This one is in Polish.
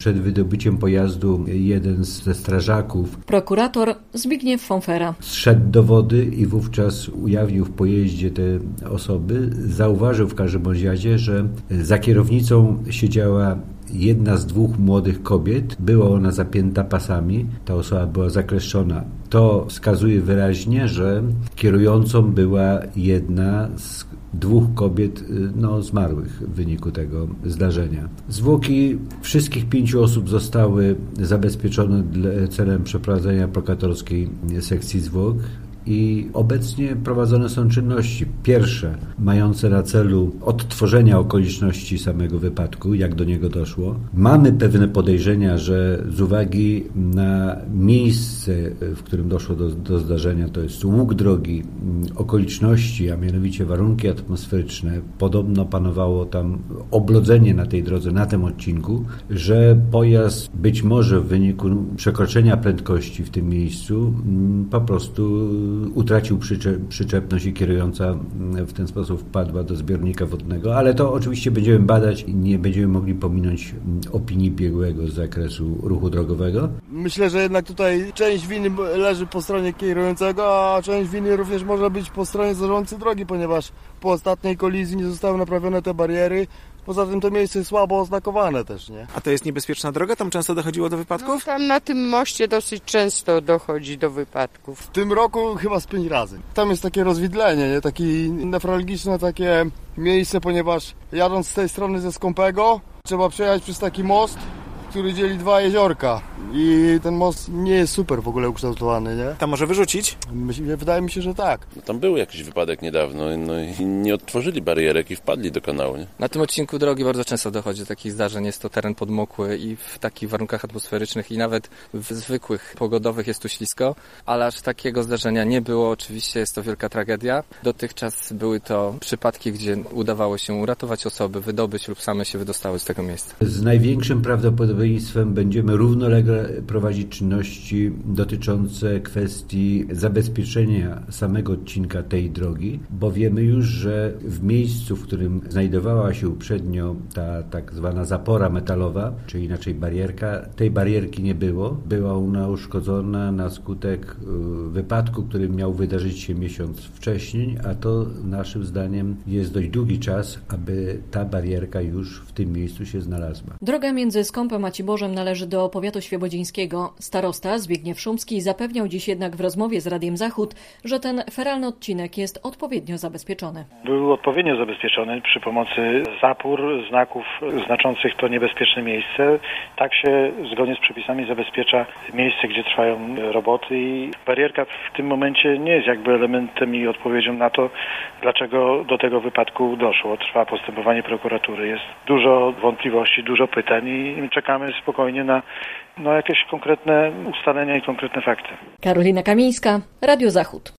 przed wydobyciem pojazdu jeden ze strażaków, prokurator Zbigniew Fonfera, zszedł do wody i wówczas ujawnił w pojeździe te osoby. Zauważył w każdym bądź razie, że za kierownicą siedziała jedna z dwóch młodych kobiet. Była ona zapięta pasami, ta osoba była zakleszczona. To wskazuje wyraźnie, że kierującą była jedna z dwóch kobiet zmarłych w wyniku tego zdarzenia. Zwłoki wszystkich 5 osób zostały zabezpieczone celem przeprowadzenia prokuratorskiej sekcji zwłok. I obecnie prowadzone są czynności pierwsze mające na celu odtworzenia okoliczności samego wypadku, jak do niego doszło. Mamy pewne podejrzenia, że z uwagi na miejsce, w którym doszło do zdarzenia, to jest łuk drogi, okoliczności, a mianowicie warunki atmosferyczne, podobno panowało tam oblodzenie na tej drodze, na tym odcinku, że pojazd być może w wyniku przekroczenia prędkości w tym miejscu po prostu utracił przyczepność i kierująca w ten sposób wpadła do zbiornika wodnego, ale to oczywiście będziemy badać i nie będziemy mogli pominąć opinii biegłego z zakresu ruchu drogowego. Myślę, że jednak tutaj część winy leży po stronie kierującego, a część winy również może być po stronie zarządcy drogi, ponieważ po ostatniej kolizji nie zostały naprawione te bariery. Poza tym to miejsce jest słabo oznakowane też, nie? A to jest niebezpieczna droga? Tam często dochodziło do wypadków? No, tam na tym moście dosyć często dochodzi do wypadków. W tym roku chyba z 5 razy. Tam jest takie rozwidlenie, nie? Takie newralgiczne takie miejsce, ponieważ jadąc z tej strony ze Skąpego trzeba przejechać przez taki most, który dzieli 2 jeziorka. I ten most nie jest super w ogóle ukształtowany, nie? Tam może wyrzucić? Wydaje mi się, że tak. No, tam był jakiś wypadek niedawno, i nie odtworzyli barierek i wpadli do kanału, nie? Na tym odcinku drogi bardzo często dochodzi do takich zdarzeń. Jest to teren podmokły i w takich warunkach atmosferycznych i nawet w zwykłych pogodowych jest tu ślisko, ale aż takiego zdarzenia nie było. Oczywiście jest to wielka tragedia. Dotychczas były to przypadki, gdzie udawało się uratować osoby, wydobyć lub same się wydostały z tego miejsca. Z największym prawdopodobieństwem będziemy równolegle prowadzić czynności dotyczące kwestii zabezpieczenia samego odcinka tej drogi, bo wiemy już, że w miejscu, w którym znajdowała się uprzednio ta tak zwana zapora metalowa, czy inaczej barierka, tej barierki nie było. Była ona uszkodzona na skutek wypadku, który miał wydarzyć się miesiąc wcześniej, a to naszym zdaniem jest dość długi czas, aby ta barierka już w tym miejscu się znalazła. Droga między Skąpem a Ciborzem należy do powiatu świebodzińskiego. Starosta Zbigniew Szumski zapewniał dziś jednak w rozmowie z Radiem Zachód, że ten feralny odcinek jest odpowiednio zabezpieczony. Był odpowiednio zabezpieczony przy pomocy zapór, znaków znaczących to niebezpieczne miejsce. Tak się zgodnie z przepisami zabezpiecza miejsce, gdzie trwają roboty i barierka w tym momencie nie jest jakby elementem i odpowiedzią na to, dlaczego do tego wypadku doszło. Trwa postępowanie prokuratury. Jest dużo wątpliwości, dużo pytań i czekamy spokojnie na jakieś konkretne ustalenia i konkretne fakty. Karolina Kamińska, Radio Zachód.